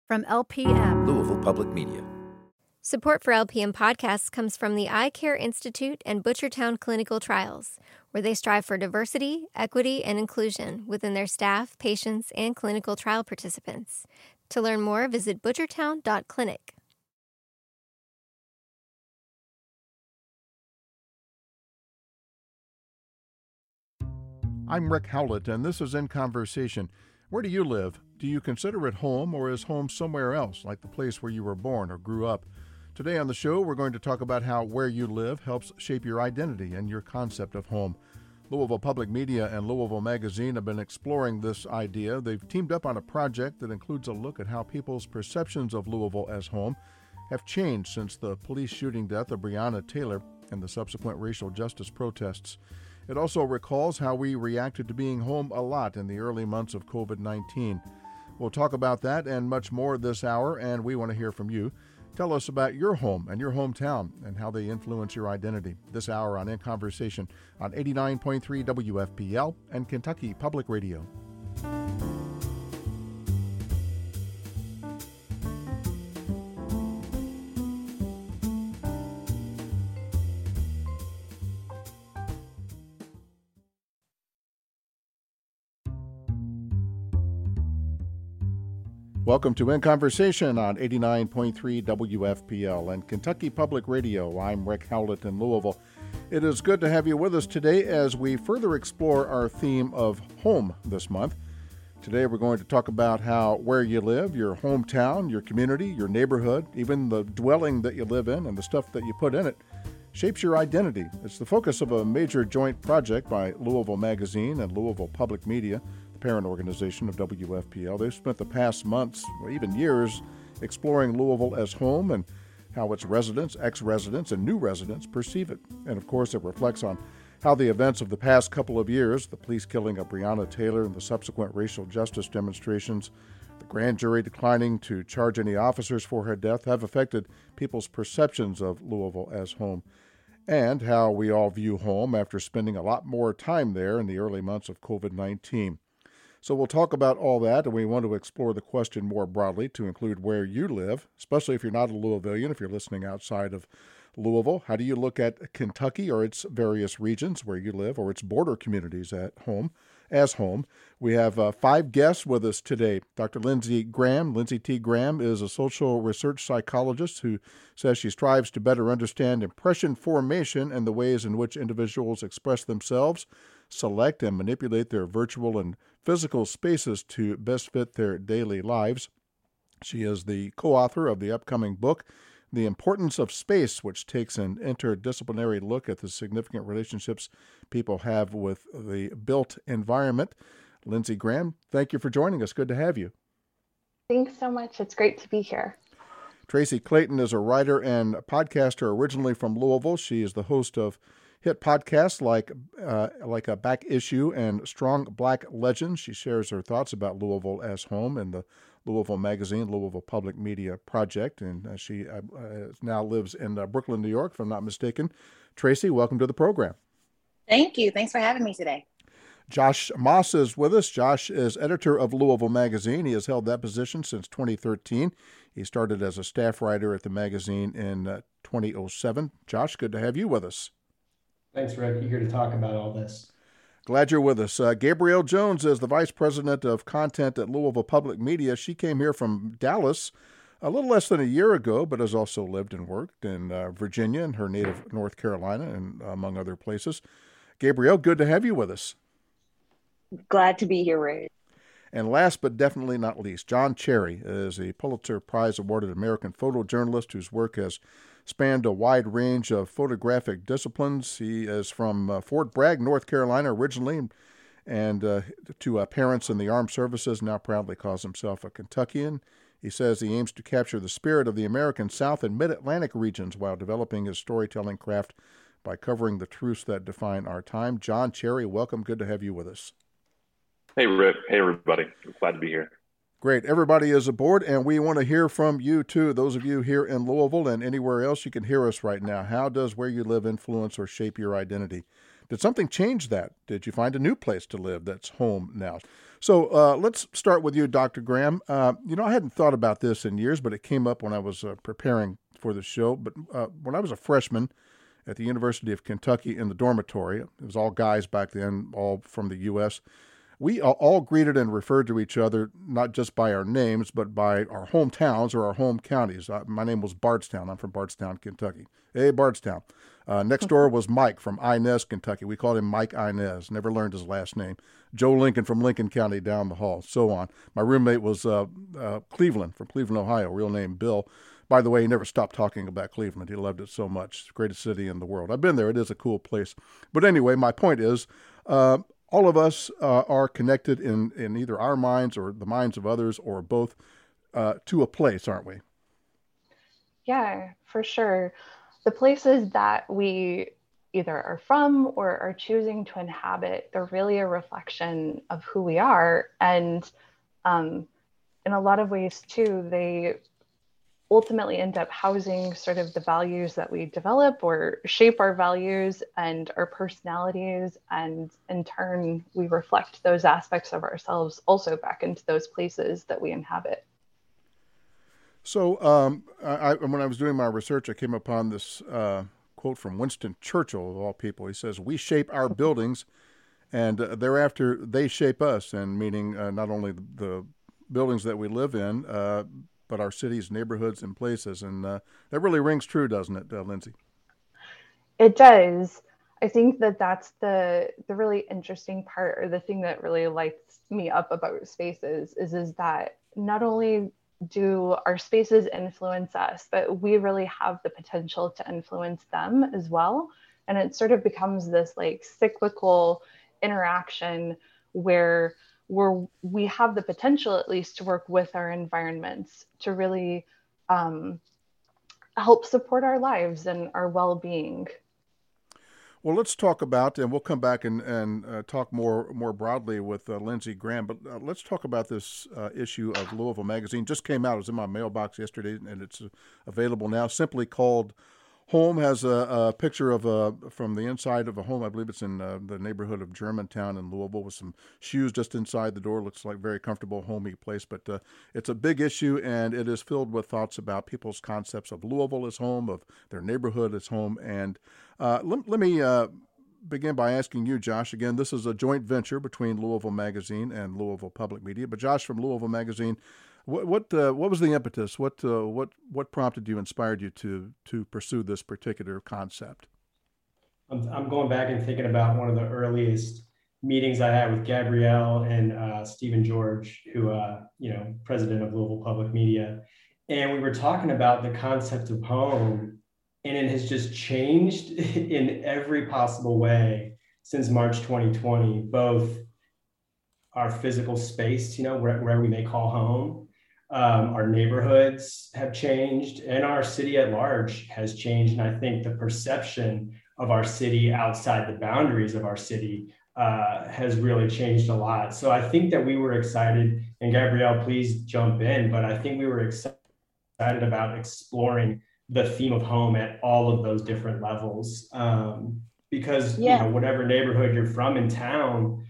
From LPM, Louisville Public Media. Support for LPM podcasts comes from the Eye Care Institute and Butchertown Clinical Trials, where they strive for diversity, equity, and inclusion within their staff, patients, and clinical trial participants. To learn more, visit butchertown.clinic. I'm Rick Howlett, and this is In Conversation. Where do you live? Do you consider it home, or is home somewhere else, like the place where you were born or grew up? Today on the show, we're going to talk about how where you live helps shape your identity and your concept of home. Louisville Public Media and Louisville Magazine have been exploring this idea. They've teamed up on a project that includes a look at how people's perceptions of Louisville as home have changed since the police shooting death of Breonna Taylor and the subsequent racial justice protests. It also recalls how we reacted to being home a lot in the early months of COVID-19. We'll talk about that and much more this hour, and we want to hear from you. Tell us about your home and your hometown and how they influence your identity. This hour on In Conversation on 89.3 WFPL and Kentucky Public Radio. Welcome to In Conversation on 89.3 WFPL and Kentucky Public Radio. I'm Rick Howlett in Louisville. It is good to have you with us today as we further explore our theme of home this month. Today we're going to talk about how where you live, your hometown, your community, your neighborhood, even the dwelling that you live in and the stuff that you put in it, shapes your identity. It's the focus of a major joint project by Louisville Magazine and Louisville Public Media, parent organization of WFPL. They've spent the past months, or even years, exploring Louisville as home and how its residents, ex-residents, and new residents perceive it. And of course, it reflects on how the events of the past couple of years, the police killing of Breonna Taylor and the subsequent racial justice demonstrations, the grand jury declining to charge any officers for her death, have affected people's perceptions of Louisville as home, and how we all view home after spending a lot more time there in the early months of COVID-19. So we'll talk about all that, and we want to explore the question more broadly to include where you live, especially if you're not a Louisvillian, if you're listening outside of Louisville. How do you look at Kentucky or its various regions where you live or its border communities at home, as home? We have 5 guests with us today. Dr. Lindsey Graham. Lindsey T. Graham is a social research psychologist who says she strives to better understand impression formation and the ways in which individuals express themselves, select and manipulate their virtual and physical spaces to best fit their daily lives. She is the co-author of the upcoming book, The Importance of Space, which takes an interdisciplinary look at the significant relationships people have with the built environment. Lindsey Graham, thank you for joining us. Good to have you. Thanks so much. It's great to be here. Tracy Clayton is a writer and podcaster originally from Louisville. She is the host of hit podcasts like a Back Issue and Strong Black Legends. She shares her thoughts about Louisville as home in the Louisville Magazine, Louisville Public Media Project, and she now lives in Brooklyn, New York, if I'm not mistaken. Tracy, welcome to the program. Thank you. Thanks for having me today. Josh Moss is with us. Josh is editor of Louisville Magazine. He has held that position since 2013. He started as a staff writer at the magazine in 2007. Josh, good to have you with us. Thanks, Rick. Eager to talk about all this. Glad you're with us. Gabrielle Jones is the Vice President of Content at Louisville Public Media. She came here from Dallas a little less than a year ago, but has also lived and worked in Virginia and her native North Carolina, and among other places. Gabrielle, good to have you with us. Glad to be here, Rick. And last but definitely not least, John Cherry is a Pulitzer Prize-awarded American photojournalist whose work has spanned a wide range of photographic disciplines. He is from Fort Bragg, North Carolina originally, and to parents in the armed services, now proudly calls himself a Kentuckian. He says he aims to capture the spirit of the American South and Mid-Atlantic regions while developing his storytelling craft by covering the truths that define our time. John Cherry, welcome. Good to have you with us. Hey, Rick. Hey, everybody. Glad to be here. Great. Everybody is aboard, and we want to hear from you, too. Those of you here in Louisville and anywhere else, you can hear us right now. How does where you live influence or shape your identity? Did something change that? Did you find a new place to live that's home now? So let's start with you, Dr. Graham. I hadn't thought about this in years, but it came up when I was preparing for the show. But when I was a freshman at the University of Kentucky in the dormitory, it was all guys back then, all from the U.S., we all greeted and referred to each other not just by our names, but by our hometowns or our home counties. My name was Bardstown. I'm from Bardstown, Kentucky. Hey, Bardstown. Next door was Mike from Inez, Kentucky. We called him Mike Inez. Never learned his last name. Joe Lincoln from Lincoln County down the hall, so on. My roommate was Cleveland from Cleveland, Ohio, real name Bill. By the way, he never stopped talking about Cleveland. He loved it so much. It's the greatest city in the world. I've been there. It is a cool place. But anyway, my point is, all of us are connected in either our minds or the minds of others or both to a place, aren't we? Yeah, for sure. The places that we either are from or are choosing to inhabit, they're really a reflection of who we are. And in a lot of ways, too, they ultimately end up housing sort of the values that we develop or shape our values and our personalities. And in turn, we reflect those aspects of ourselves also back into those places that we inhabit. So when I was doing my research, I came upon this quote from Winston Churchill, of all people. He says, "We shape our buildings, and thereafter they shape us," and meaning not only the buildings that we live in, but our cities, neighborhoods, and places. And that really rings true, doesn't it, Lindsay? It does. I think that that's the really interesting part, or the thing that really lights me up about spaces is that not only do our spaces influence us, but we really have the potential to influence them as well. And it sort of becomes this like cyclical interaction where we have the potential, at least, to work with our environments to really help support our lives and our well-being. Well, let's talk about, and we'll come back and talk more broadly with Lindsay Graham, but let's talk about this issue of Louisville Magazine. Just came out. It was in my mailbox yesterday, and it's available now. Simply called Home. Has a picture of from the inside of a home. I believe it's in the neighborhood of Germantown in Louisville, with some shoes just inside the door. Looks like very comfortable, homey place. But it's a big issue, and it is filled with thoughts about people's concepts of Louisville as home, of their neighborhood as home. And let me begin by asking you, Josh. Again, this is a joint venture between Louisville Magazine and Louisville Public Media. But Josh from Louisville Magazine, what was the impetus? What prompted you, inspired you to pursue this particular concept? I'm going back and thinking about one of the earliest meetings I had with Gabrielle and Stephen George, who president of Louisville Public Media, and we were talking about the concept of home, and it has just changed in every possible way since March 2020. Both our physical space, where we may call home. Our neighborhoods have changed, and our city at large has changed. And I think the perception of our city outside the boundaries of our city has really changed a lot. So I think that we were excited, and Gabrielle, please jump in, but I think we were excited about exploring the theme of home at all of those different levels. Because whatever neighborhood you're from in town,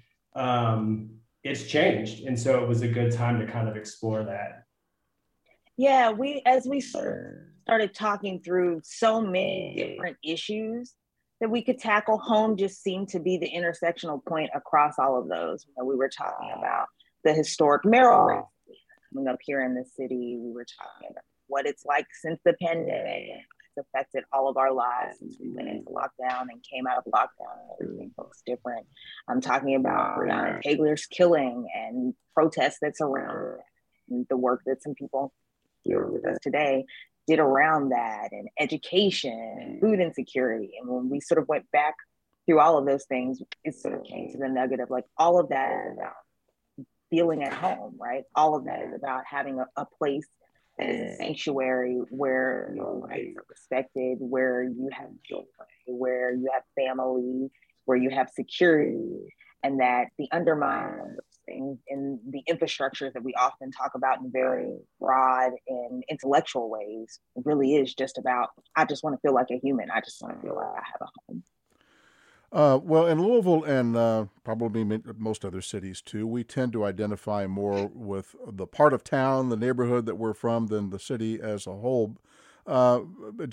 it's changed. And so it was a good time to kind of explore that. Yeah, as we started talking through so many different issues that we could tackle, home just seemed to be the intersectional point across all of those. We were talking about the historic mayoral race coming up here in the city. We were talking about what it's like since the pandemic. It's affected all of our lives since we went into lockdown and came out of lockdown. Everything looks different. I'm talking about Breonna Taylor's killing and protests that's around that, and the work that some people here with us today did around that, and education, food insecurity. And when we sort of went back through all of those things, it sort of came to the nugget of like, all of that is about feeling at home, right? All of that is about having a place that is a sanctuary where your rights are respected, where you have joy, where you have family, where you have security, and that the undermining of those things in the infrastructures that we often talk about in very broad and intellectual ways really is just about, I just want to feel like a human. I just want to feel like I have a home. Well, in Louisville and probably most other cities too, we tend to identify more with the part of town, the neighborhood that we're from, than the city as a whole. Uh,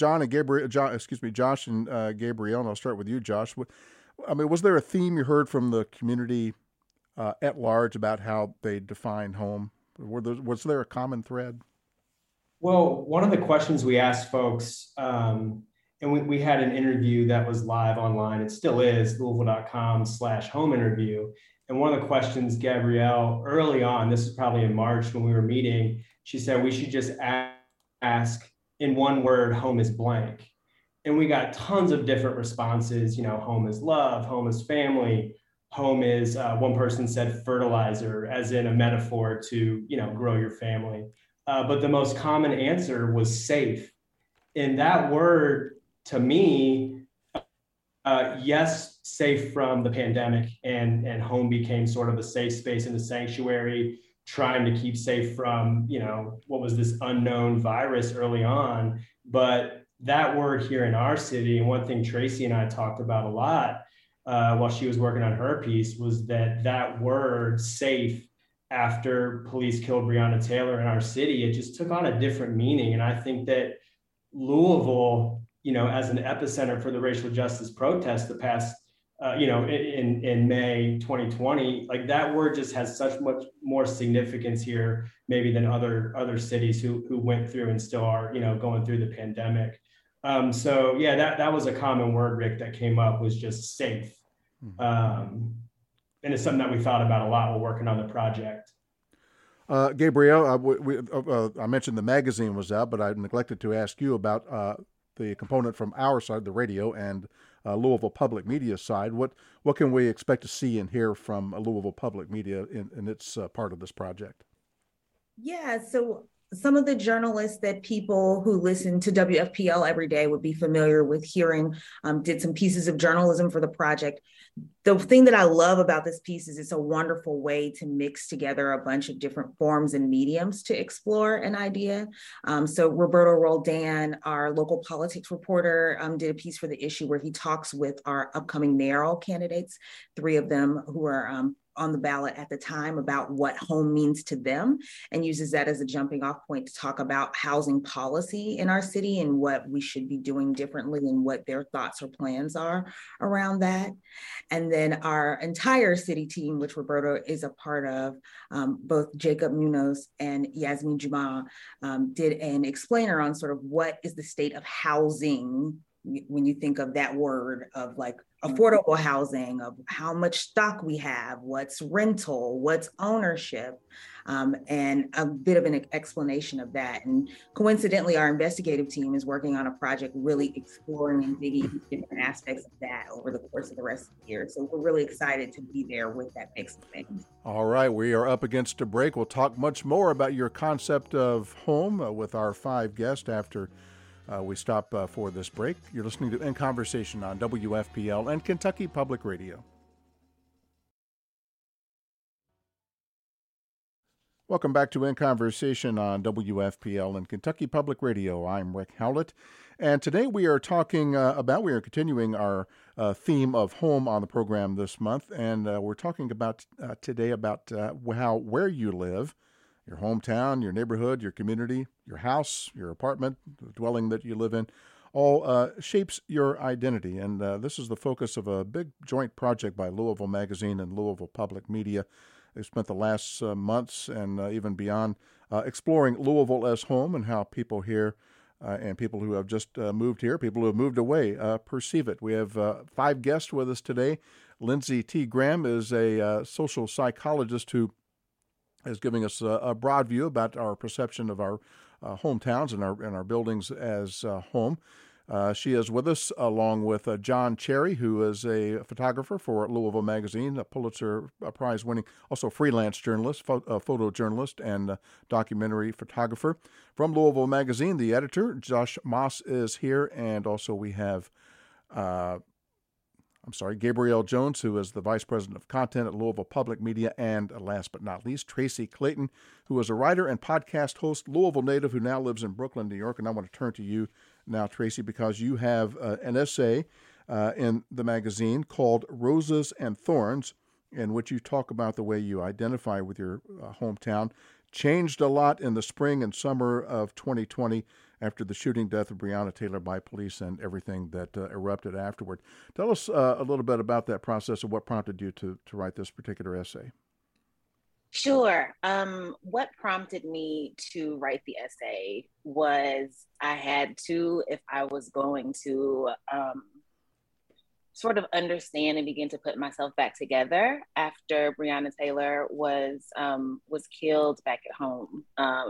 Josh and Gabrielle, and I'll start with you, Josh. I mean, was there a theme you heard from the community at large about how they define home? Was there a common thread? Well, one of the questions we asked folks, and we had an interview that was live online. It still is, louisville.com/home interview. And one of the questions, Gabrielle, early on, this was probably in March when we were meeting, she said, we should just ask in one word, home is blank. And we got tons of different responses. Home is love, home is family, home is, one person said fertilizer, as in a metaphor to, grow your family. But the most common answer was safe. And that word, to me, yes, safe from the pandemic, and home became sort of a safe space and a sanctuary, trying to keep safe from, what was this unknown virus early on. But that word here in our city, and one thing Tracy and I talked about a lot while she was working on her piece, was that word safe, after police killed Breonna Taylor in our city, it just took on a different meaning. And I think that Louisville, as an epicenter for the racial justice protests the past, in May 2020, like that word just has such much more significance here, maybe than other cities who went through and still are, going through the pandemic. So yeah, that was a common word, Rick, that came up, was just safe. And it's something that we thought about a lot while working on the project. Gabrielle, I mentioned the magazine was out, but I neglected to ask you about the component from our side, the radio, and Louisville Public Media side. What can we expect to see and hear from Louisville Public Media in its part of this project? Yeah, so some of the journalists that people who listen to WFPL every day would be familiar with hearing did some pieces of journalism for the project. The thing that I love about this piece is it's a wonderful way to mix together a bunch of different forms and mediums to explore an idea. So Roberto Roldan, our local politics reporter, did a piece for the issue where he talks with our upcoming mayoral candidates, 3 of them who are on the ballot at the time, about what home means to them, and uses that as a jumping off point to talk about housing policy in our city and what we should be doing differently and what their thoughts or plans are around that. And then our entire city team, which Roberto is a part of, both Jacob Munoz and Yasmin Juma, did an explainer on sort of what is the state of housing when you think of that word of like affordable housing, of how much stock we have, what's rental, what's ownership, and a bit of an explanation of that. And coincidentally, our investigative team is working on a project really exploring and digging into different aspects of that over the course of the rest of the year. So we're really excited to be there with that mix of things. All right, we are up against a break. We'll talk much more about your concept of home with our 5 guests after we stop for this break. You're listening to In Conversation on WFPL and Kentucky Public Radio. Welcome back to In Conversation on WFPL and Kentucky Public Radio. I'm Rick Howlett, and today we are talking we are continuing our theme of home on the program this month, and we're talking about today about where you live, your hometown, your neighborhood, your community, your house, your apartment, the dwelling that you live in, all shapes your identity. And this is the focus of a big joint project by Louisville Magazine and Louisville Public Media. They've spent the last months and even beyond exploring Louisville as home and how people here and people who have just moved here, people who have moved away, perceive it. We have 5 guests with us today. Lindsay T. Graham is a social psychologist who is giving us a broad view about our perception of our hometowns and our buildings as home. She is with us along with John Cherry, who is a photographer for Louisville Magazine, a Pulitzer Prize winning, also freelance journalist, photojournalist, and documentary photographer. From Louisville Magazine, the editor, Josh Moss, is here, and also we have Gabrielle Jones, who is the Vice President of Content at Louisville Public Media, and last but not least, Tracy Clayton, who is a writer and podcast host, Louisville native, who now lives in Brooklyn, New York. And I want to turn to you now, Tracy, because you have an essay in the magazine called Roses and Thorns, in which you talk about the way you identify with your hometown. Changed a lot in the spring and summer of 2020 after the shooting death of Breonna Taylor by police and everything that erupted afterward. Tell us a little bit about that process and what prompted you to write this particular essay. Sure. What prompted me to write the essay was I had to, if I was going to sort of understand and begin to put myself back together after Breonna Taylor was killed back at home.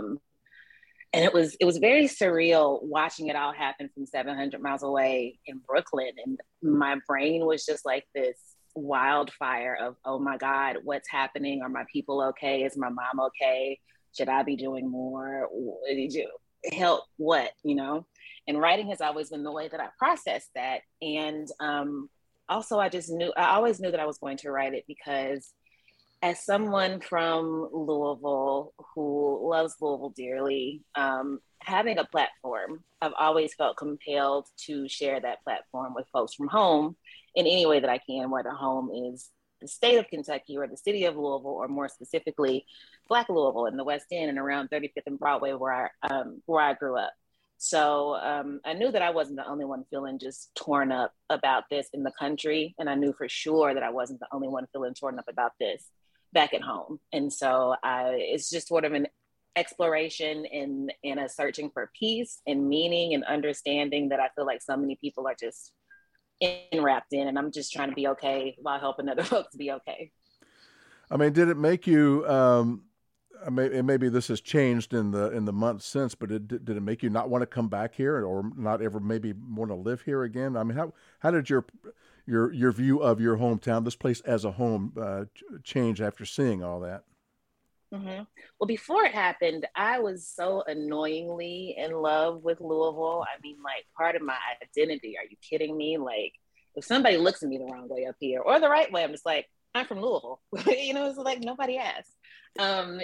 And it was very surreal watching it all happen from 700 miles away in Brooklyn. And my brain was just like this wildfire of, oh my God, what's happening? Are my people okay? Is my mom okay? Should I be doing more? Help what, And writing has always been the way that I process that. And also I always knew that I was going to write it because as someone from Louisville who loves Louisville dearly, having a platform, I've always felt compelled to share that platform with folks from home in any way that I can, whether home is the state of Kentucky or the city of Louisville, or more specifically, Black Louisville in the West End and around 35th and Broadway where I grew up. So I knew that I wasn't the only one feeling just torn up about this in the country. And I knew for sure that I wasn't the only one feeling torn up about this back at home. And so it's just sort of an exploration and a searching for peace and meaning and understanding that I feel like so many people are just enwrapped in, and I'm just trying to be okay while helping other folks be okay. I mean, did it make you, maybe this has changed in the months since, but did it make you not want to come back here or not ever maybe want to live here again? I mean, how did your view of your hometown, this place as a home, change after seeing all that? Mm-hmm. Well, before it happened, I was so annoyingly in love with Louisville. I mean, like, part of my identity. Are you kidding me? Like, if somebody looks at me the wrong way up here or the right way, I'm just like, I'm from Louisville. It's like nobody asked. And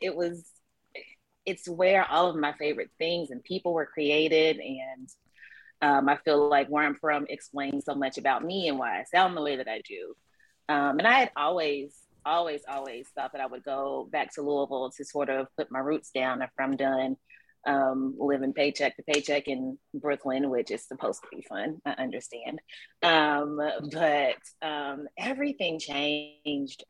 it's where all of my favorite things and people were created. And I feel like where I'm from explains so much about me and why I sound the way that I do. And I had always thought that I would go back to Louisville to sort of put my roots down after I'm done living paycheck to paycheck in Brooklyn, which is supposed to be fun, I understand. But everything changed.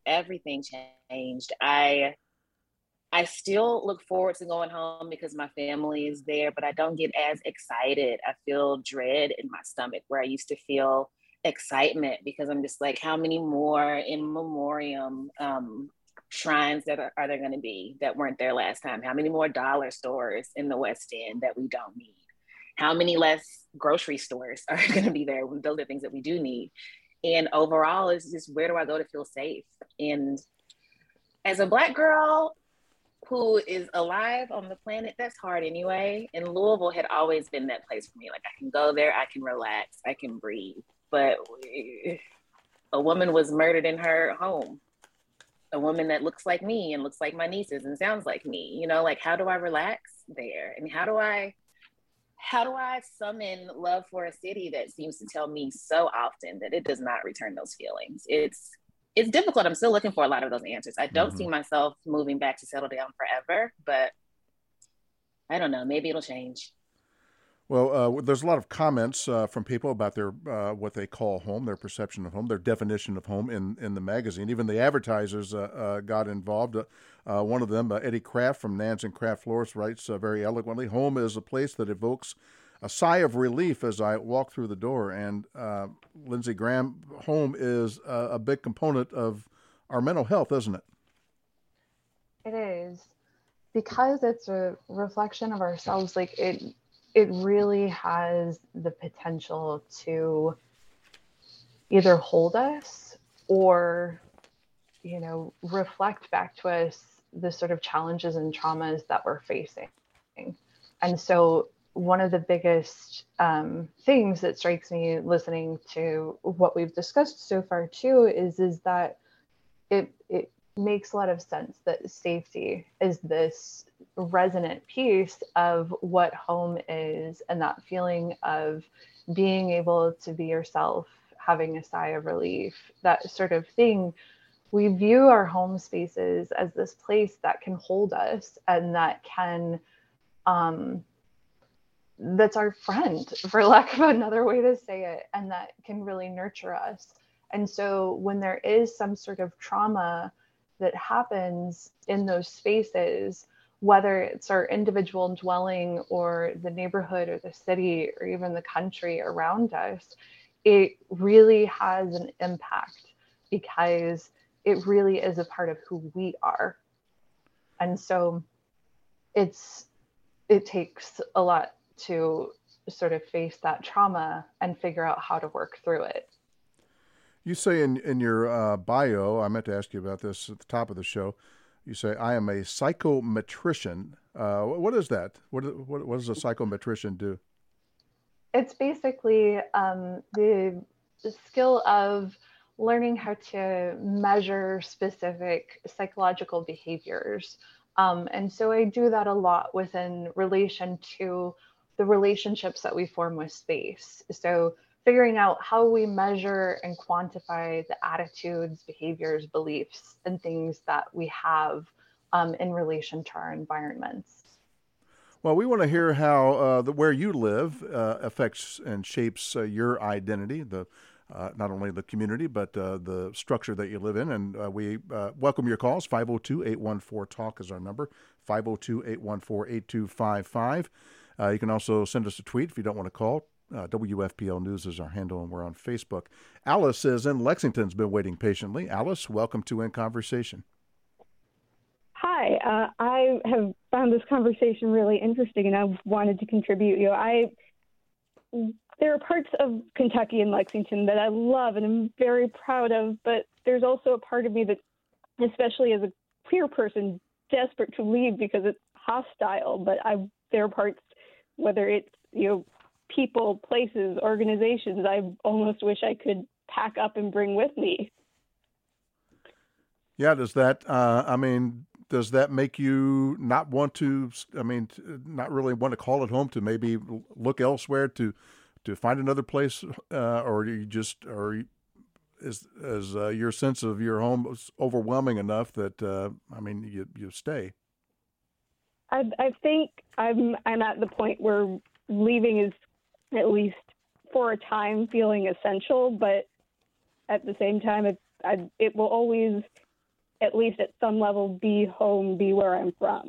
I still look forward to going home because my family is there, but I don't get as excited. I feel dread in my stomach where I used to feel excitement because I'm just like, how many more in memoriam shrines that are there going to be that weren't there last time? How many more dollar stores in the West End that we don't need? How many less grocery stores are going to be there? Those are things that we do need. And overall, it's just, where do I go to feel safe? And as a Black girl who is alive on the planet, that's hard anyway. And Louisville had always been that place for me. Like, I can go there, I can relax, I can breathe. But a woman was murdered in her home. A woman that looks like me and looks like my nieces and sounds like me. Like, how do I relax there? And how do I summon love for a city that seems to tell me so often that it does not return those feelings? It's difficult. I'm still looking for a lot of those answers. I don't see myself moving back to settle down forever, but I don't know. Maybe it'll change. Well, there's a lot of comments from people about their what they call home, their perception of home, their definition of home in the magazine. Even the advertisers got involved. One of them, Eddie Kraft from Nansen Craft Florist, writes very eloquently, "Home is a place that evokes a sigh of relief as I walk through the door." And Lindsey Graham, home is a big component of our mental health, isn't it? It is, because it's a reflection of ourselves. Like, it really has the potential to either hold us or, reflect back to us the sort of challenges and traumas that we're facing. And so one of the biggest things that strikes me listening to what we've discussed so far too is that it makes a lot of sense that safety is this resonant piece of what home is, and that feeling of being able to be yourself, having a sigh of relief, that sort of thing. We view our home spaces as this place that can hold us and that can, that's our friend, for lack of another way to say it, and that can really nurture us. And so when there is some sort of trauma that happens in those spaces, whether it's our individual dwelling or the neighborhood or the city or even the country around us, it really has an impact because it really is a part of who we are. And so it takes a lot to sort of face that trauma and figure out how to work through it. You say in your bio, I meant to ask you about this at the top of the show, you say, I am a psychometrician. What is that? What does a psychometrician do? It's basically the skill of learning how to measure specific psychological behaviors. And so I do that a lot within relation to the relationships that we form with space. So figuring out how we measure and quantify the attitudes, behaviors, beliefs, and things that we have in relation to our environments. Well, we want to hear how where you live affects and shapes your identity, not only the community, but the structure that you live in. And we welcome your calls. 502-814-TALK is our number, 502-814-8255. You can also send us a tweet if you don't want to call. WFPL News is our handle, and we're on Facebook. Alice is in Lexington's been waiting patiently. Alice, welcome to In Conversation. Hi, I have found this conversation really interesting, and I wanted to contribute. There are parts of Kentucky and Lexington that I love and I'm very proud of, but there's also a part of me that, especially as a queer person, desperate to leave because it's hostile. But there are parts, whether it's people, places, organizations, I almost wish I could pack up and bring with me. Yeah, does that make you not want to, not really want to call it home, to maybe look elsewhere to find another place, or is your sense of your home overwhelming enough that, you stay? I think I'm at the point where leaving is, at least for a time, feeling essential, but at the same time, it will always, at least at some level, be home, be where I'm from.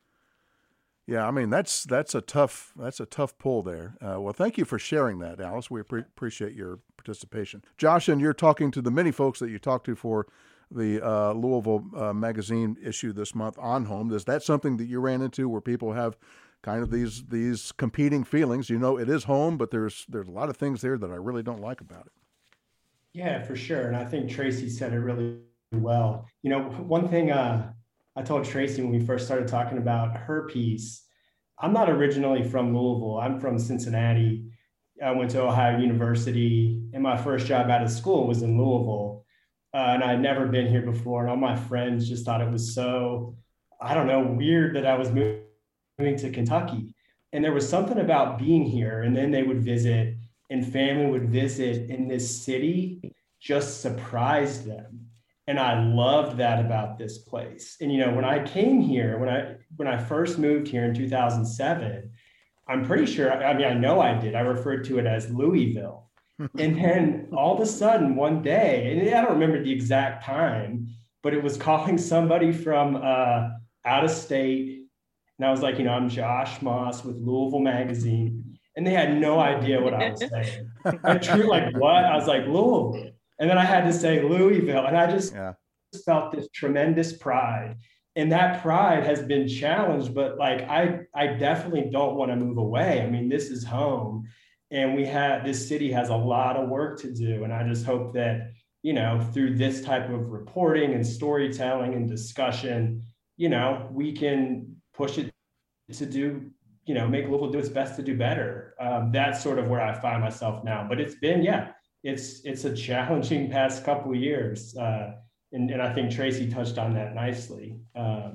Yeah, that's a tough pull there. Well, thank you for sharing that, Alice. We appreciate your participation. Josh, and you're talking to the many folks that you talked to for the Louisville Magazine issue this month on home. Is that something that you ran into, where people have kind of these competing feelings? It is home, but there's a lot of things there that I really don't like about it. Yeah, for sure. And I think Tracy said it really well. One thing I told Tracy when we first started talking about her piece, I'm not originally from Louisville. I'm from Cincinnati. I went to Ohio University, and my first job out of school was in Louisville. And I'd never been here before. And all my friends just thought it was so, weird that I was moving to Kentucky. And there was something about being here, and then they would visit and family would visit, and this city just surprised them. And I loved that about this place. And, when I came here, when I first moved here in 2007, I'm pretty sure, I know I did. I referred to it as Louisville. And then all of a sudden one day, and I don't remember the exact time, but it was calling somebody from out of state. And I was like, I'm Josh Moss with Louisville Magazine. And they had no idea what I was saying. I truly, like, what? I was like, Louisville. And then I had to say Louisville. And I just felt this tremendous pride. And that pride has been challenged, but I definitely don't want to move away. This is home. And this city has a lot of work to do. And I just hope that, through this type of reporting and storytelling and discussion, we can push it to do, make Louisville do its best to do better. That's sort of where I find myself now. But it's been, it's a challenging past couple of years. And I think Tracy touched on that nicely.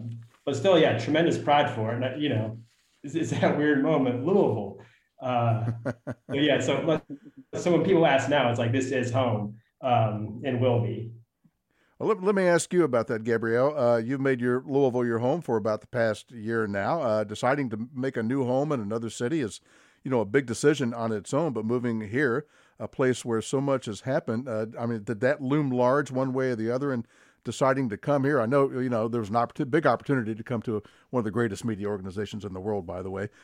but still, yeah, tremendous pride for it. And, it's that weird moment, Louisville. So when people ask now, it's like, this is home, and will be. Well, let me ask you about that, Gabrielle. You've made your Louisville your home for about the past year now. Deciding to make a new home in another city is, a big decision on its own. But moving here, a place where so much has happened, did that loom large one way or the other in deciding to come here? I know, there was big opportunity to come to one of the greatest media organizations in the world, by the way,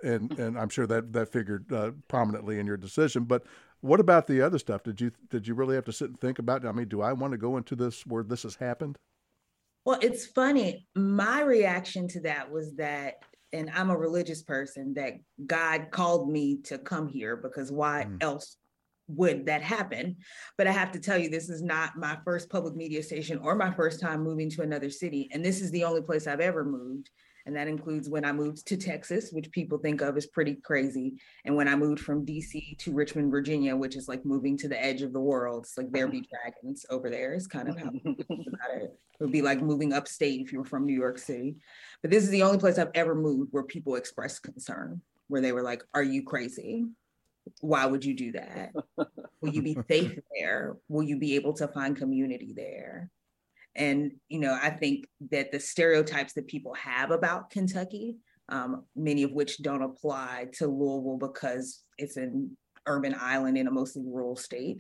and I'm sure that figured prominently in your decision. But what about the other stuff? Did you really have to sit and think about it? Do I want to go into this where this has happened? Well, it's funny. My reaction to that was that, and I'm a religious person, that God called me to come here because why else would that happen? But I have to tell you, this is not my first public media station or my first time moving to another city. And this is the only place I've ever moved. And that includes when I moved to Texas, which people think of as pretty crazy. And when I moved from DC to Richmond, Virginia, which is like moving to the edge of the world. It's like there be dragons over there is kind of how we think about it. It would be like moving upstate if you were from New York City. But this is the only place I've ever moved where people expressed concern, where they were like, are you crazy? Why would you do that? Will you be safe there? Will you be able to find community there? And, I think that the stereotypes that people have about Kentucky, many of which don't apply to Louisville because it's an urban island in a mostly rural state.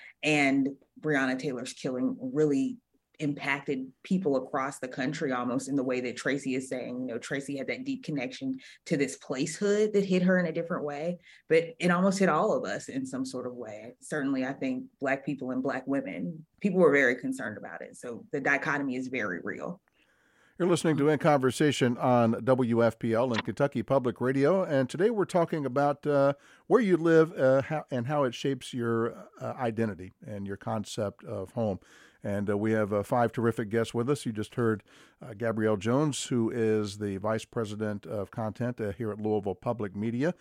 And Breonna Taylor's killing really impacted people across the country almost in the way that Tracy is saying. Tracy had that deep connection to this placehood that hit her in a different way, but it almost hit all of us in some sort of way. Certainly, I think Black people and Black women, people were very concerned about it. So the dichotomy is very real. You're listening to In Conversation on WFPL and Kentucky Public Radio, and today we're talking about where you live and how it shapes your identity and your concept of home. And we have 5 terrific guests with us. You just heard Gabrielle Jones, who is the Vice President of Content here at Louisville Public Media.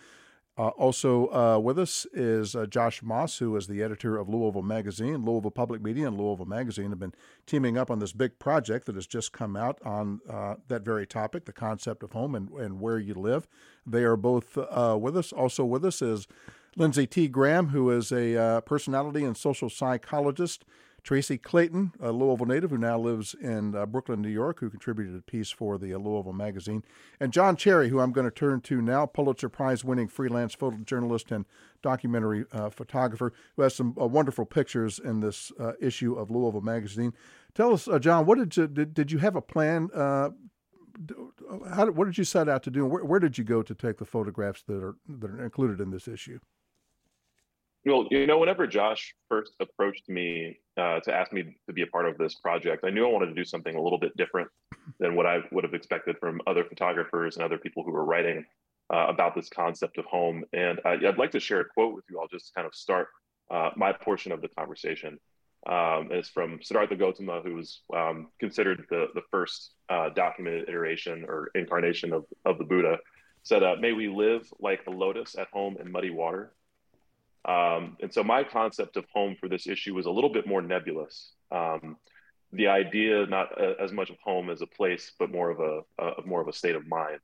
Also with us is Josh Moss, who is the editor of Louisville Magazine. Louisville Public Media and Louisville Magazine have been teaming up on this big project that has just come out on that very topic, the concept of home and where you live. They are both with us. Also with us is Lindsay T. Graham, who is a personality and social psychologist. Tracy Clayton, a Louisville native who now lives in Brooklyn, New York, who contributed a piece for the Louisville Magazine. And John Cherry, who I'm going to turn to now, Pulitzer Prize-winning freelance photojournalist and documentary photographer, who has some wonderful pictures in this issue of Louisville Magazine. Tell us, John, what did you have a plan? What did you set out to do? And where did you go to take the photographs that are included in this issue? Well, whenever Josh first approached me to ask me to be a part of this project, I knew I wanted to do something a little bit different than what I would have expected from other photographers and other people who were writing about this concept of home. And I'd like to share a quote with you. I'll just kind of start my portion of the conversation. It's from Siddhartha Gautama, who was considered the first documented iteration or incarnation of the Buddha, said, may we live like the lotus at home in muddy water. And so my concept of home for this issue was a little bit more nebulous. The idea, not as much of home as a place, but more of a state of mind.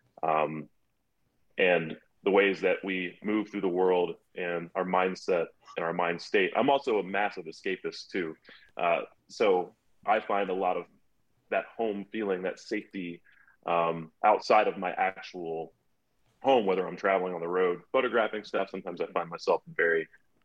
And the ways that we move through the world and our mindset and our mind state. I'm also a massive escapist too. So I find a lot of that home feeling, that safety outside of my actual home, whether I'm traveling on the road, photographing stuff. Sometimes I find myself in very,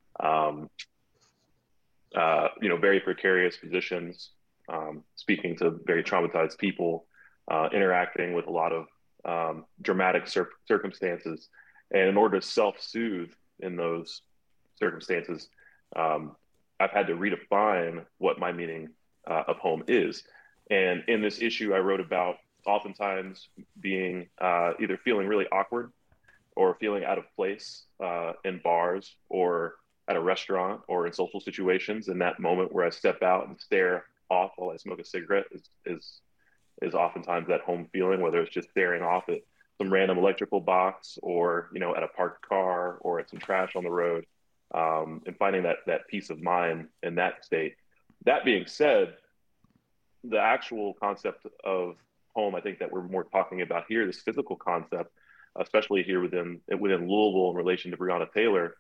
very precarious positions, speaking to very traumatized people, interacting with a lot of dramatic circumstances. And in order to self-soothe in those circumstances, I've had to redefine what my meaning of home is. And in this issue, I wrote about oftentimes being either feeling really awkward or feeling out of place in bars or at a restaurant or in social situations. And that moment where I step out and stare off while I smoke a cigarette is oftentimes that home feeling, whether it's just staring off at some random electrical box or, at a parked car or at some trash on the road, and finding that peace of mind in that state. That being said, the actual concept of home, I think that we're more talking about here, this physical concept, especially here within Louisville in relation to Breonna Taylor.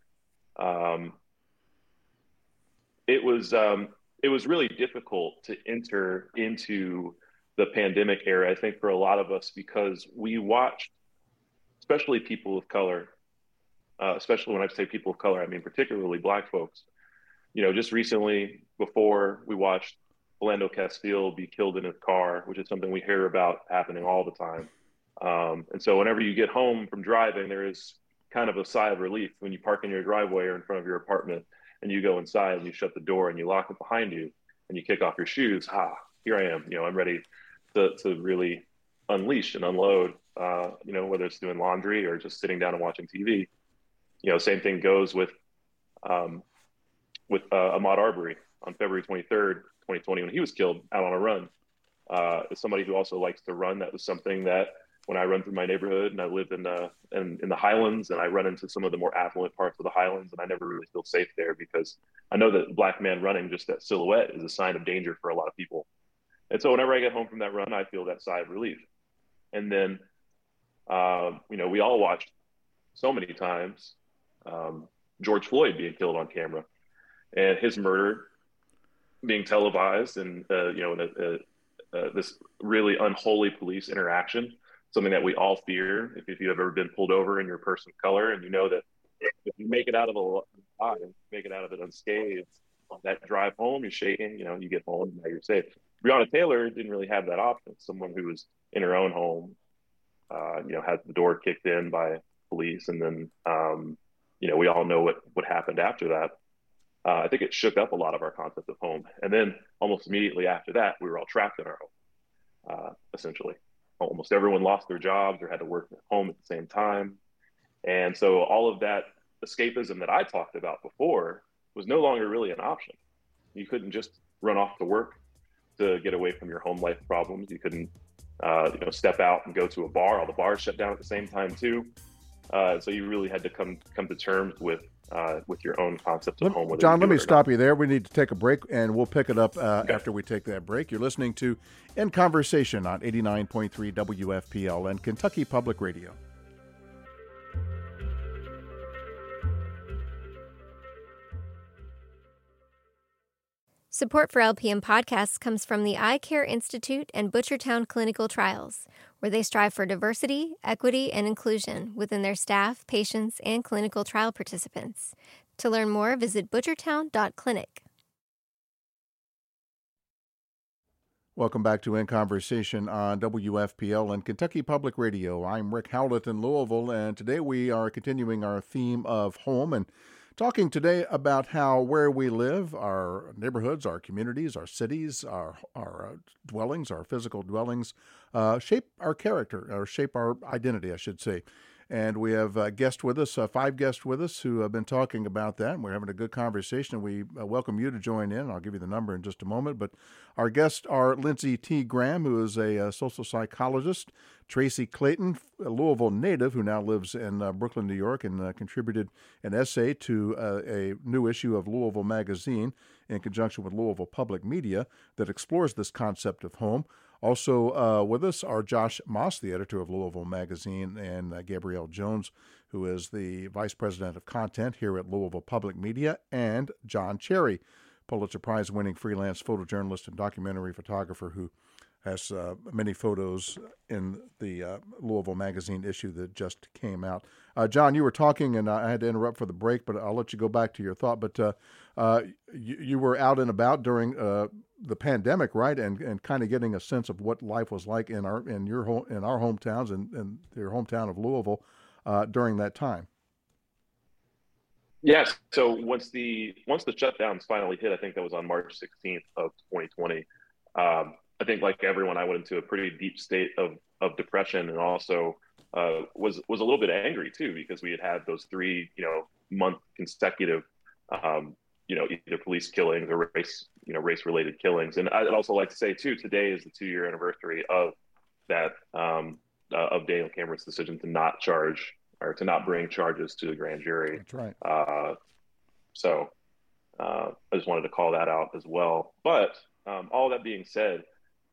It was really difficult to enter into the pandemic era, I think, for a lot of us, because we watched, especially people of color, especially when I say people of color, I mean particularly Black folks. Just recently, before, we watched Philando Castile be killed in his car, which is something we hear about happening all the time. And so whenever you get home from driving, there is kind of a sigh of relief when you park in your driveway or in front of your apartment and you go inside and you shut the door and you lock it behind you and you kick off your shoes. Here I am. I'm ready to really unleash and unload, whether it's doing laundry or just sitting down and watching TV. Same thing goes with Ahmaud Arbery on February 23rd, 2020, when he was killed out on a run. As somebody who also likes to run, that was something that when I run through my neighborhood, and I live in the Highlands, and I run into some of the more affluent parts of the Highlands, and I never really feel safe there because I know that Black man running, just that silhouette, is a sign of danger for a lot of people. And so whenever I get home from that run, I feel that sigh of relief. And then, we all watched so many times George Floyd being killed on camera and his murder being televised, and this really unholy police interaction, something that we all fear. If you have ever been pulled over and you're a person of color, and you know that if you make it out of make it out of it unscathed, that drive home, you're shaking, you get home, now you're safe. Breonna Taylor didn't really have that option. Someone who was in her own home, had the door kicked in by police, and then, we all know what happened after that. I think it shook up a lot of our concept of home. And then almost immediately after that, we were all trapped in our home, essentially. Almost everyone lost their jobs or had to work at home at the same time. And so all of that escapism that I talked about before was no longer really an option. You couldn't just run off to work to get away from your home life problems. You couldn't, step out and go to a bar. All the bars shut down at the same time too. So you really had to come to terms with your own concept of home. John, let me stop you there. We need to take a break, and we'll pick it up after we take that break. You're listening to In Conversation on 89.3 WFPL and Kentucky Public Radio. Support for LPM podcasts comes from the Eye Care Institute and Butchertown Clinical Trials, where they strive for diversity, equity, and inclusion within their staff, patients, and clinical trial participants. To learn more, visit butchertown.clinic. Welcome back to In Conversation on WFPL and Kentucky Public Radio. I'm Rick Howlett in Louisville, and today we are continuing our theme of home and talking today about how where we live, our neighborhoods, our communities, our cities, our dwellings, our physical dwellings, shape our character, or shape our identity, I should say. And we have a guest with us, 5 guests with us who have been talking about that. And we're having a good conversation. We welcome you to join in. I'll give you the number in just a moment. But our guests are Lindsay T. Graham, who is a social psychologist, Tracy Clayton, a Louisville native who now lives in Brooklyn, New York, and contributed an essay to a new issue of Louisville Magazine in conjunction with Louisville Public Media that explores this concept of home. Also with us are Josh Moss, the editor of Louisville Magazine, and Gabrielle Jones, who is the vice president of content here at Louisville Public Media, and John Cherry, Pulitzer Prize-winning freelance photojournalist and documentary photographer who has many photos in the Louisville Magazine issue that just came out. John, you were talking, and I had to interrupt for the break, but I'll let you go back to your thought. But you were out and about during the pandemic, right? And kind of getting a sense of what life was like in our hometowns and your hometown of Louisville during that time. Yes. So once the shutdowns finally hit, I think that was on March 16th of 2020. I think, like everyone, I went into a pretty deep state of depression, and also was a little bit angry too, because we had those 3 month consecutive either police killings or race related killings. And I'd also like to say too, today is the 2-year anniversary of that of Daniel Cameron's decision to not charge or to not bring charges to the grand jury. That's right. So I just wanted to call that out as well. But all that being said,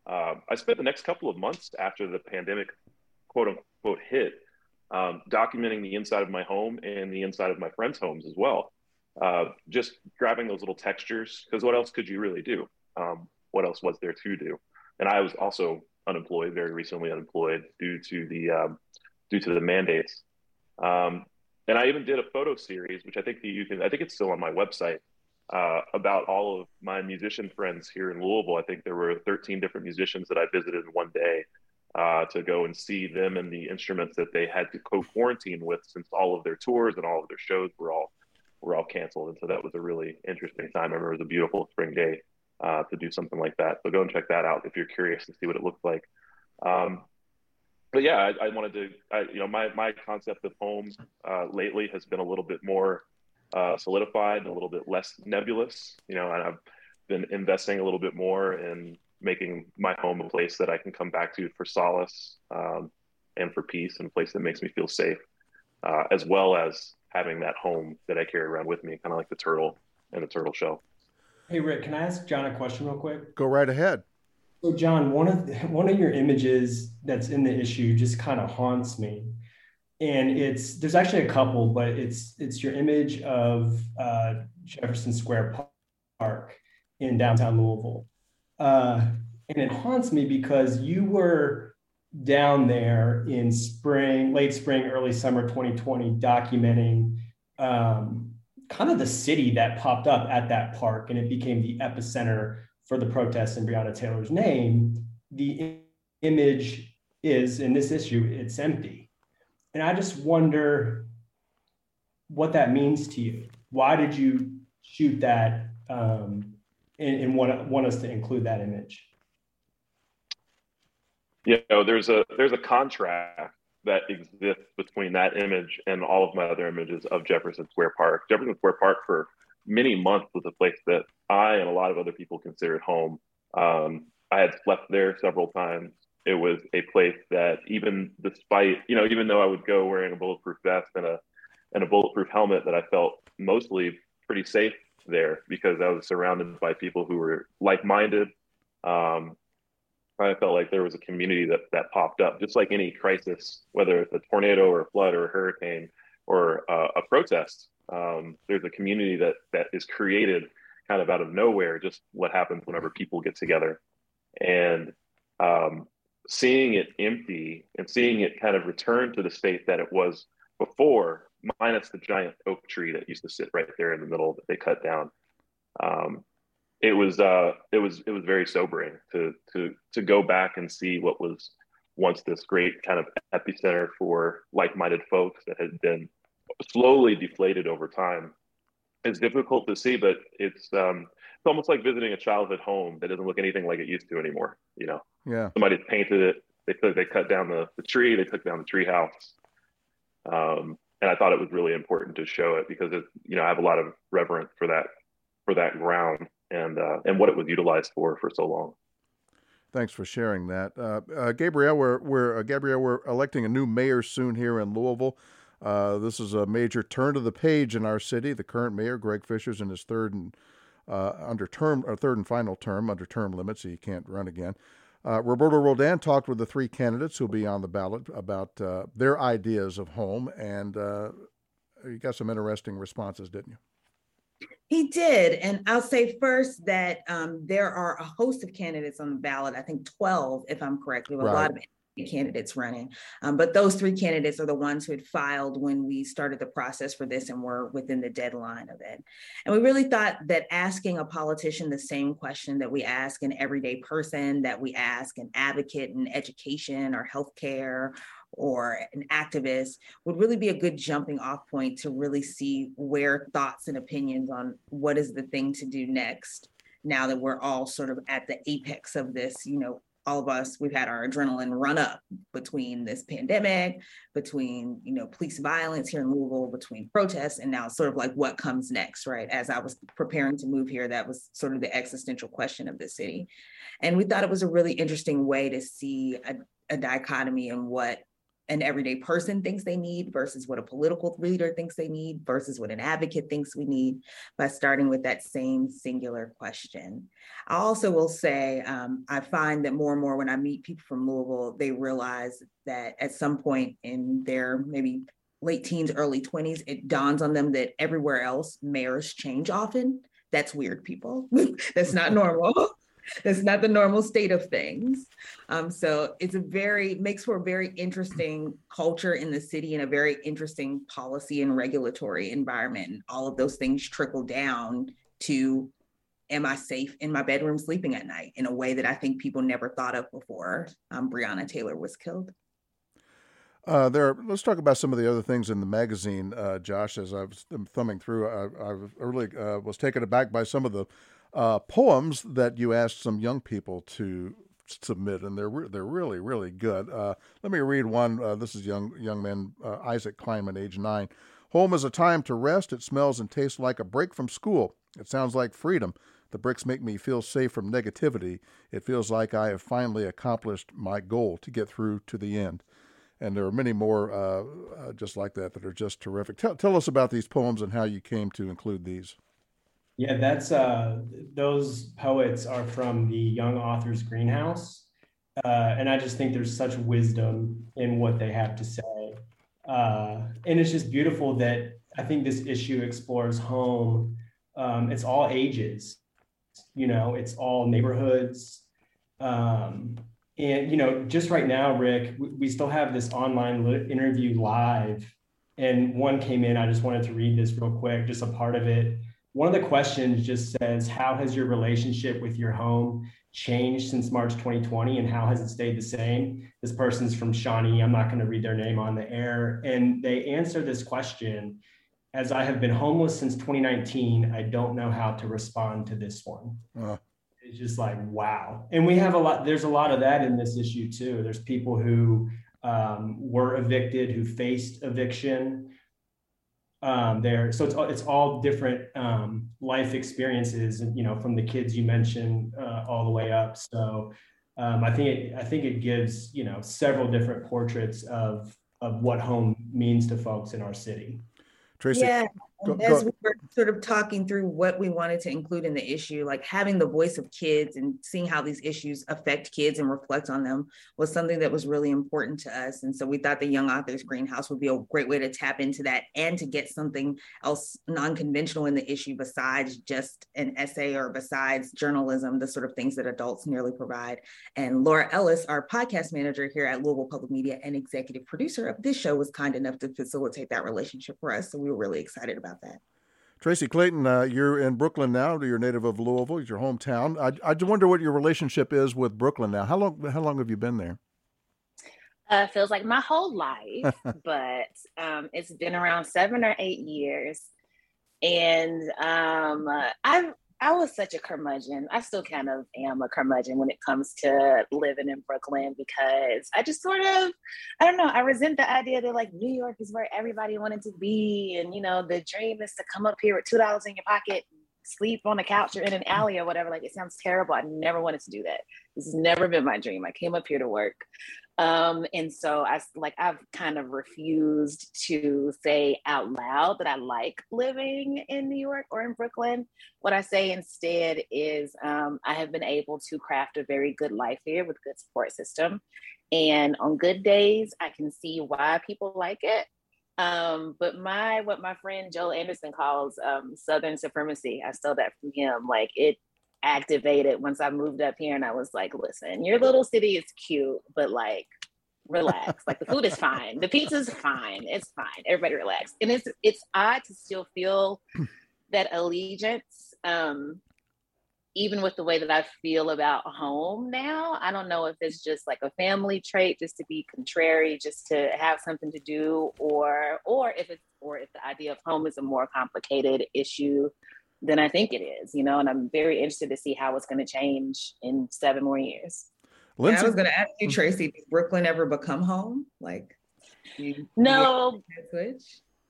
I spent the next couple of months after the pandemic, quote unquote, hit, documenting the inside of my home and the inside of my friends' homes as well. Just grabbing those little textures, because what else could you really do? What else was there to do? And I was also unemployed, very recently unemployed due to the mandates. And I even did a photo series, which I think I think it's still on my website, about all of my musician friends here in Louisville. I think there were 13 different musicians that I visited in one day to go and see them and the instruments that they had to co-quarantine with, since all of their tours and all of their shows were all canceled. And so that was a really interesting time. I remember it was a beautiful spring day to do something like that. So go and check that out if you're curious to see what it looks like. But yeah, I wanted to, my concept of home lately has been a little bit more solidified and a little bit less nebulous, and I've been investing a little bit more in making my home a place that I can come back to for solace and for peace, and a place that makes me feel safe, as well as having that home that I carry around with me, kind of like the turtle and the turtle shell. Hey, Rick, can I ask John a question real quick? Go right ahead. So John, one of your images that's in the issue just kind of haunts me. And there's actually a couple, but it's your image of Jefferson Square Park in downtown Louisville. And it haunts me because you were down there in late spring, early summer 2020, documenting kind of the city that popped up at that park, and it became the epicenter for the protests in Breonna Taylor's name. The image is, in this issue, it's empty. And I just wonder what that means to you. Why did you shoot that and want us to include that image? There's a contrast that exists between that image and all of my other images of Jefferson Square Park. Jefferson Square Park for many months was a place that I and a lot of other people considered home. I had slept there several times. It was a place that even though I would go wearing a bulletproof vest and a bulletproof helmet, that I felt mostly pretty safe there because I was surrounded by people who were like-minded. I felt like there was a community that popped up, just like any crisis, whether it's a tornado or a flood or a hurricane or a protest. There's a community that is created kind of out of nowhere, just what happens whenever people get together. And seeing it empty and seeing it kind of return to the state that it was before, minus the giant oak tree that used to sit right there in the middle that they cut down. It was very sobering to go back and see what was once this great kind of epicenter for like-minded folks that had been slowly deflated over time. It's difficult to see, but it's almost like visiting a childhood home that doesn't look anything like it used to anymore. Yeah. Somebody painted it. They cut down the tree. They took down the tree house. And I thought it was really important to show it because I have a lot of reverence for that ground and what it was utilized for so long. Thanks for sharing that, Gabrielle. We're electing a new mayor soon here in Louisville. This is a major turn of the page in our city. The current mayor, Greg Fisher's in his third and final term under term limits, so he can't run again. Roberto Roldan talked with the three candidates who'll be on the ballot about their ideas of home, and you got some interesting responses, didn't you? He did. And I'll say first that there are a host of candidates on the ballot, I think 12, if I'm correct. We have a lot of candidates running. But those three candidates are the ones who had filed when we started the process for this and were within the deadline of it. And we really thought that asking a politician the same question that we ask an everyday person, that we ask an advocate in education or healthcare or an activist would really be a good jumping off point to really see where thoughts and opinions on what is the thing to do next. Now that we're all sort of at the apex of this, all of us, we've had our adrenaline run up between this pandemic, between, police violence here in Louisville, between protests, and now sort of like what comes next, right? As I was preparing to move here, that was sort of the existential question of the city. And we thought it was a really interesting way to see a dichotomy in what an everyday person thinks they need versus what a political leader thinks they need versus what an advocate thinks we need, by starting with that same singular question. I also will say, I find that more and more when I meet people from Louisville, they realize that at some point in their maybe late teens, early 20s, it dawns on them that everywhere else mayors change often. That's weird, people. That's not normal. That's not the normal state of things. So it's makes for a very interesting culture in the city and a very interesting policy and regulatory environment. And all of those things trickle down to, am I safe in my bedroom sleeping at night, in a way that I think people never thought of before Breonna Taylor was killed. Let's talk about some of the other things in the magazine, Josh. As I was thumbing through, I really was taken aback by some of the poems that you asked some young people to submit, and they're really, really good. Let me read one. This is young man Isaac Kleinman, age 9. Home is a time to rest. It smells and tastes like a break from school. It sounds like freedom. The bricks make me feel safe from negativity. It feels like I have finally accomplished my goal to get through to the end. And there are many more just like that are just terrific. Tell us about these poems and how you came to include these. Yeah, that's those poets are from the Young Authors Greenhouse. And I just think there's such wisdom in what they have to say. And it's just beautiful that I think this issue explores home. It's all ages, it's all neighborhoods. And, just right now, Rick, we still have this online interview live. And one came in, I just wanted to read this real quick, just a part of it. One of the questions just says, how has your relationship with your home changed since March 2020, and how has it stayed the same? This person's from Shawnee. I'm not going to read their name on the air. And they answer this question, as I have been homeless since 2019, I don't know how to respond to this one. It's just like, wow. And there's a lot of that in this issue too. There's people who were evicted, who faced eviction. So it's all different life experiences, from the kids you mentioned all the way up. So I think it gives several different portraits of what home means to folks in our city. Tracy, yeah. As we were sort of talking through what we wanted to include in the issue, like having the voice of kids and seeing how these issues affect kids and reflect on them was something that was really important to us. And so we thought the Young Authors Greenhouse would be a great way to tap into that and to get something else non-conventional in the issue besides just an essay or besides journalism, the sort of things that adults nearly provide. And Laura Ellis, our podcast manager here at Louisville Public Media and executive producer of this show, was kind enough to facilitate that relationship for us. So we were really excited about that. Tracy Clayton, you're in Brooklyn now. You're a native of Louisville. It's your hometown. I wonder what your relationship is with Brooklyn now. How long have you been there? Feels like my whole life, but it's been around 7 or 8 years. And I was such a curmudgeon. I still kind of am a curmudgeon when it comes to living in Brooklyn, because I just sort of, I don't know, I resent the idea that like New York is where everybody wanted to be. And, the dream is to come up here with $2 in your pocket, sleep on a couch or in an alley or whatever. Like, it sounds terrible. I never wanted to do that. This has never been my dream. I came up here to work. And so I've kind of refused to say out loud that I like living in New York or in Brooklyn. What I say instead is I have been able to craft a very good life here with a good support system. And on good days, I can see why people like it. But what my friend Joel Anderson calls Southern supremacy, I stole that from him. Like, it activated once I moved up here, and I was like, listen, your little city is cute, but like, relax. Like, the food is fine, the pizza's fine, it's fine, everybody relax. And it's odd to still feel that allegiance, even with the way that I feel about home now. I don't know if it's just like a family trait, just to be contrary, just to have something to do, or if the idea of home is a more complicated issue than I think it is, and I'm very interested to see how it's going to change in 7 more years. Yeah, I was going to ask you, Tracy, did Brooklyn ever become home? Like, no, switch?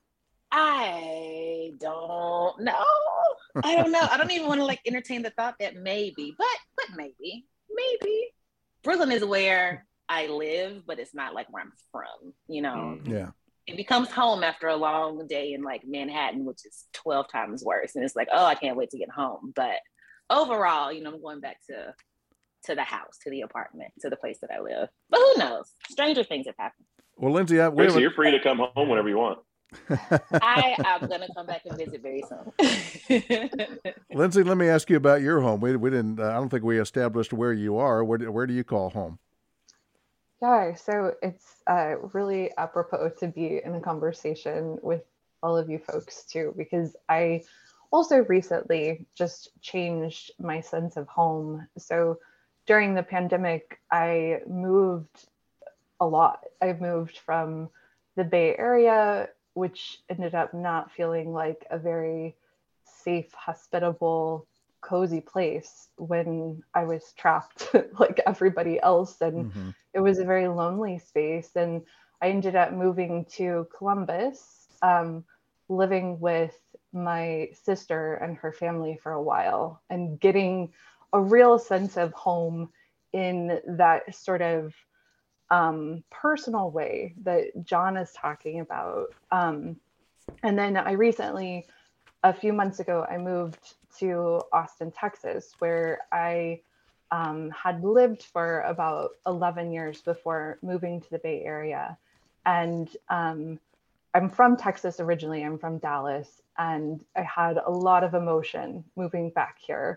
I don't know. I don't know. I don't even want to entertain the thought that maybe, but maybe Brooklyn is where I live, but it's not like where I'm from, you know? Yeah. It becomes home after a long day in like Manhattan, which is 12 times worse. And it's like, oh, I can't wait to get home. But overall, you know, I'm going back to the house, to the apartment, to the place that I live. But who knows? Stranger things have happened. Well, Lindsay, you're free to come home whenever you want. I am going to come back and visit very soon. Lindsay, let me ask you about your home. We didn't. I don't think we established where you are. Where do you call home? Yeah, so it's really apropos to be in a conversation with all of you folks too, because I also recently just changed my sense of home. So during the pandemic, I moved a lot. I've moved from the Bay Area, which ended up not feeling like a very safe, hospitable, cozy place when I was trapped like everybody else. And it was a very lonely space. And I ended up moving to Columbus, living with my sister and her family for a while and getting a real sense of home in that sort of personal way that John is talking about. And then I recently, a few months ago, I moved to Austin, Texas, where I had lived for about 11 years before moving to the Bay Area. And I'm from Texas originally. I'm from Dallas. And I had a lot of emotion moving back here.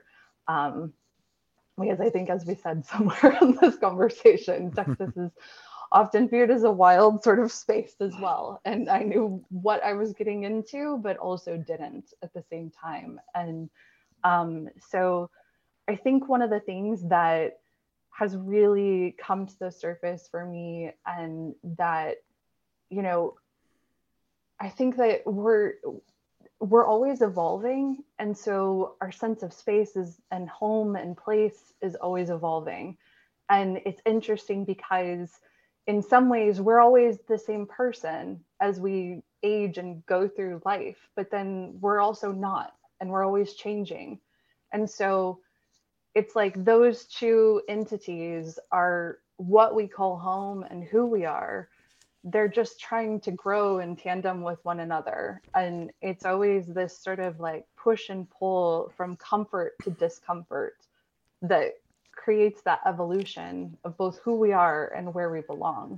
Because I think, as we said somewhere in this conversation, Texas is often viewed as a wild sort of space as well. And I knew what I was getting into, but also didn't at the same time. And so I think one of the things that has really come to the surface for me, and that, you know, I think that we're always evolving. And so our sense of space and home and place is always evolving. And it's interesting because in some ways we're always the same person as we age and go through life, but then we're also not, and we're always changing. And so it's like those two entities are what we call home and who we are. They're just trying to grow in tandem with one another. And it's always this sort of like push and pull from comfort to discomfort that creates that evolution of both who we are and where we belong.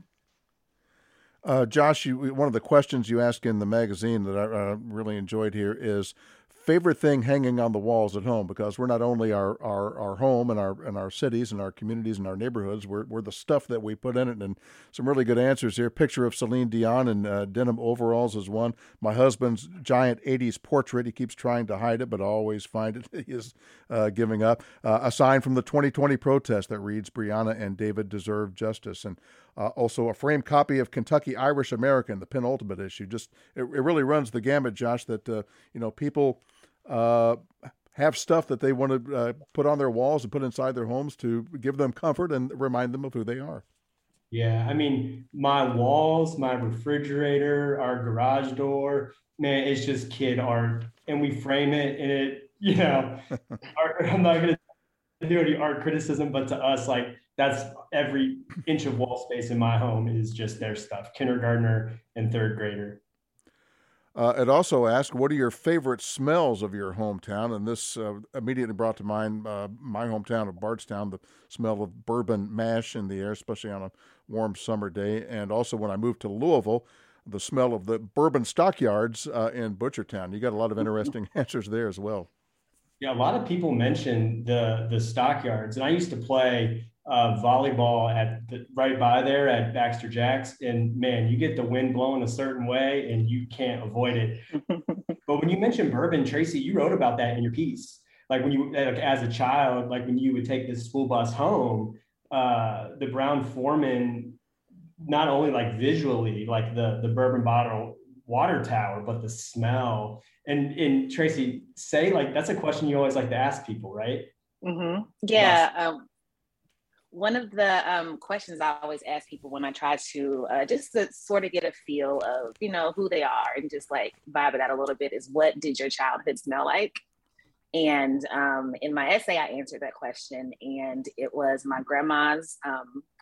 Josh, one of the questions you ask in the magazine that I really enjoyed here is favorite thing hanging on the walls at home, because we're not only our home and our cities and our communities and our neighborhoods, we're the stuff that we put in it. And some really good answers here. Picture of Celine Dion in denim overalls is one. My husband's giant 80s portrait. He keeps trying to hide it, but I always find it. He is giving up. A sign from the 2020 protest that reads, "Breonna and David deserve justice." And also a framed copy of Kentucky Irish American, the penultimate issue. Just it really runs the gamut, Josh, that people have stuff that they want to put on their walls and put inside their homes to give them comfort and remind them of who they are. Yeah, I mean, my walls, my refrigerator, our garage door, man, it's just kid art. And we frame it, and I'm not going to do any art criticism, but to us, like, that's every inch of wall space in my home is just their stuff, kindergartner and third grader. It also asked, what are your favorite smells of your hometown? And this immediately brought to mind my hometown of Bardstown, the smell of bourbon mash in the air, especially on a warm summer day. And also when I moved to Louisville, the smell of the bourbon stockyards in Butchertown. You got a lot of interesting answers there as well. Yeah, a lot of people mention the stockyards. And I used to play volleyball right by there at Baxter Jacks, and man, you get the wind blowing a certain way and you can't avoid it. But when you mentioned bourbon, Tracy, you wrote about that in your piece. Like when you, like as a child, like when you would take the school bus home, the Brown-Forman, not only like visually, like the bourbon bottle water tower, but the smell. And Tracy, say, like, that's a question you always like to ask people, right? Mm-hmm. Yeah. One of the questions I always ask people when I try to just to sort of get a feel of, who they are and just like vibe it out a little bit is, what did your childhood smell like? And in my essay, I answered that question, and it was my grandma's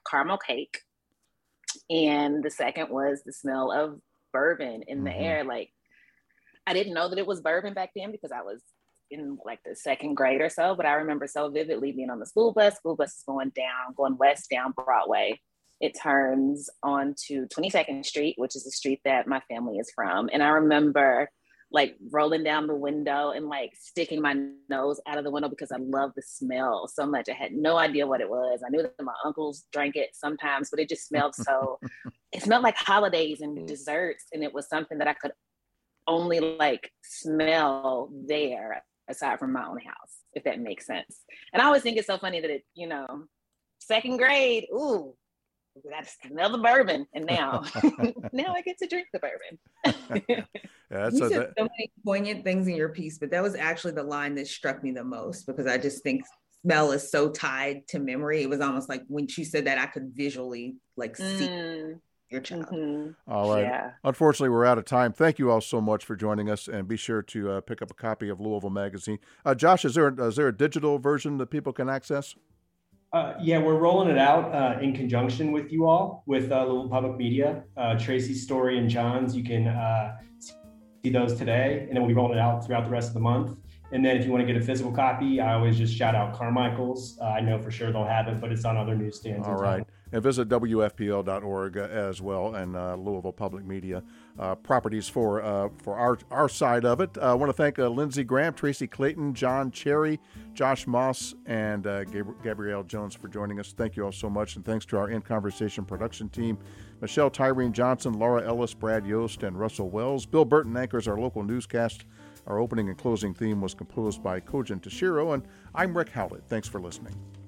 caramel cake. And the second was the smell of bourbon in the air. Like, I didn't know that it was bourbon back then because I was in like the second grade or so, but I remember so vividly being on the school bus is going west down Broadway. It turns onto 22nd Street, which is the street that my family is from. And I remember like rolling down the window and like sticking my nose out of the window because I love the smell so much. I had no idea what it was. I knew that my uncles drank it sometimes, but it just smelled so, it smelled like holidays and desserts. And it was something that I could only like smell there aside from my own house, if that makes sense. And I always think it's so funny that it, you know, second grade, ooh, I smell the bourbon, and now I get to drink the bourbon. You said so many poignant things in your piece, but that was actually the line that struck me the most because I just think smell is so tied to memory. It was almost like when she said that, I could visually like see your child. All right. Yeah. Unfortunately, we're out of time. Thank you all so much for joining us, and be sure to pick up a copy of Louisville Magazine. Josh, is there a digital version that people can access? Yeah, we're rolling it out in conjunction with you all, with Louisville Public Media. Tracy's story and John's, you can see those today, and then we'll be rolling it out throughout the rest of the month. And then if you want to get a physical copy, I always just shout out Carmichael's. I know for sure they'll have it, but it's on other newsstands. All right. And visit WFPL.org as well, and Louisville Public Media properties for our side of it. I want to thank Lindsey Graham, Tracy Clayton, John Cherry, Josh Moss, and Gabrielle Jones for joining us. Thank you all so much, and thanks to our In Conversation production team, Michelle Tyreen Johnson, Laura Ellis, Brad Yost, and Russell Wells. Bill Burton anchors our local newscast. Our opening and closing theme was composed by Kojin Tashiro, and I'm Rick Howlett. Thanks for listening.